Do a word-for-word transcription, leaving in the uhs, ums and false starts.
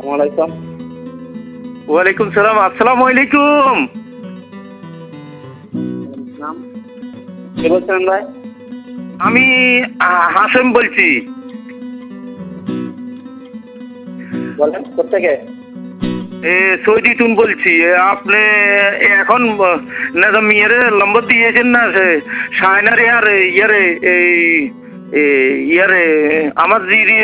ওয়ালাইকুম ওয়ালাইকুম সালাম। আসসালামু আলাইকুম। নাম কে বলছেন ভাই? আমি আহ, হাসেম বলছি। বলেন কোথেকে? এ সৌদি তুন বলছি। এ, আপনি এখন না মেয়েরে নম্বর দিয়েছেন না সে সায়নারে আর ইয়ারে এই ইয়ারে আমার জিরি